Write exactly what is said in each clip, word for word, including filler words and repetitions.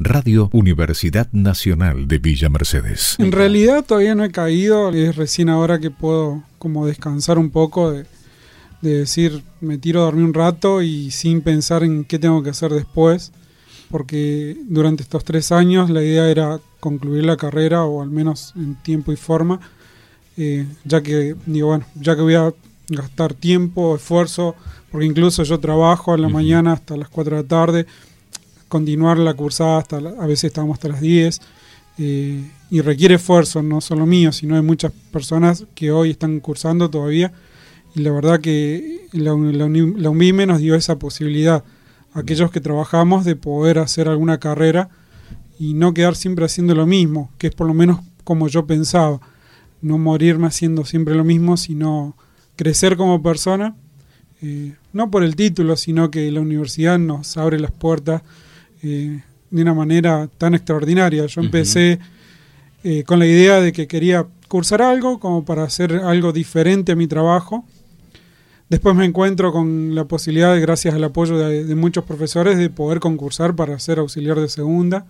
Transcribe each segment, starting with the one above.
Radio Universidad Nacional de Villa Mercedes. En realidad todavía no he caído, es recién ahora que puedo como descansar un poco de, de decir, me tiro a dormir un rato y sin pensar en qué tengo que hacer después, porque durante estos tres años la idea era concluir la carrera, o al menos en tiempo y forma, eh, ya que digo, bueno, ya que voy a gastar tiempo, esfuerzo, porque incluso yo trabajo en la uh-huh. mañana hasta las cuatro de la tarde, continuar la cursada hasta la, a veces estamos hasta las diez, eh, y requiere esfuerzo, no solo mío, sino de muchas personas que hoy están cursando todavía, y la verdad que la, la, la UNVIME nos dio esa posibilidad a aquellos que trabajamos de poder hacer alguna carrera y no quedar siempre haciendo lo mismo, que es por lo menos como yo pensaba, no morirme haciendo siempre lo mismo, sino crecer como persona, eh, no por el título, sino que la universidad nos abre las puertas eh, de una manera tan extraordinaria. Yo empecé uh-huh. eh, con la idea de que quería cursar algo como para hacer algo diferente a mi trabajo. Después me encuentro con la posibilidad, gracias al apoyo de, de muchos profesores, de poder concursar para ser auxiliar de segunda.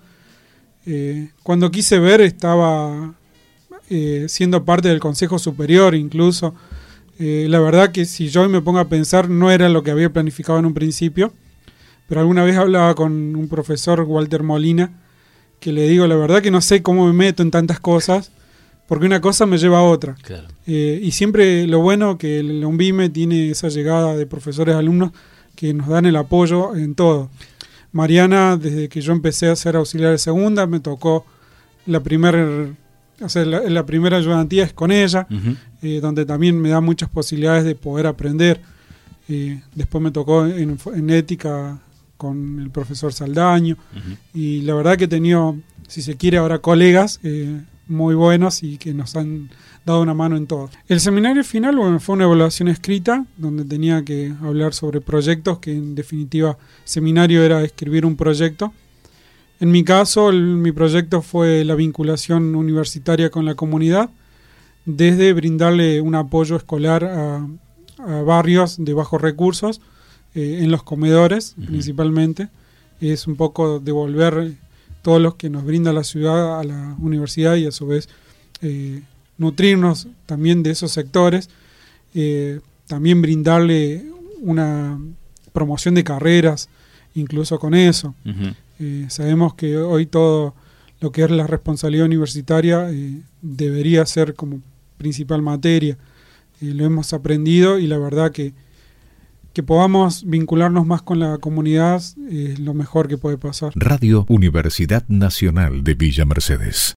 Eh, cuando quise ver, estaba eh, siendo parte del Consejo Superior incluso. Eh, la verdad que si yo me pongo a pensar, no era lo que había planificado en un principio, pero alguna vez hablaba con un profesor, Walter Molina, que le digo, la verdad que no sé cómo me meto en tantas cosas, porque una cosa me lleva a otra. Claro. Eh, y siempre lo bueno que la UNVIME tiene esa llegada de profesores, alumnos, que nos dan el apoyo en todo. Mariana, desde que yo empecé a ser auxiliar de segunda, me tocó la primera... O sea, la, la primera ayudantía es con ella, uh-huh. eh, donde también me da muchas posibilidades de poder aprender. Eh, después me tocó en, en ética con el profesor Saldaño, uh-huh. y la verdad que he tenido, si se quiere ahora, colegas eh, muy buenos y que nos han dado una mano en todo. El seminario final, bueno, fue una evaluación escrita, donde tenía que hablar sobre proyectos, que en definitiva seminario era escribir un proyecto. En mi caso, el, mi proyecto fue la vinculación universitaria con la comunidad, desde brindarle un apoyo escolar a, a barrios de bajos recursos, eh, en los comedores uh-huh. principalmente. Es un poco devolver todo lo que nos brinda la ciudad a la universidad y a su vez eh, nutrirnos también de esos sectores, eh, también brindarle una promoción de carreras, incluso con eso. Uh-huh. Eh, sabemos que hoy todo lo que es la responsabilidad universitaria eh, debería ser como principal materia. Eh, lo hemos aprendido y la verdad que que podamos vincularnos más con la comunidad es lo mejor que puede pasar. Radio Universidad Nacional de Villa Mercedes.